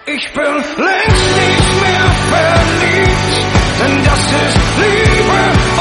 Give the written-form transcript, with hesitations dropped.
Ich bin längst nicht mehr verliebt, denn das ist Liebe.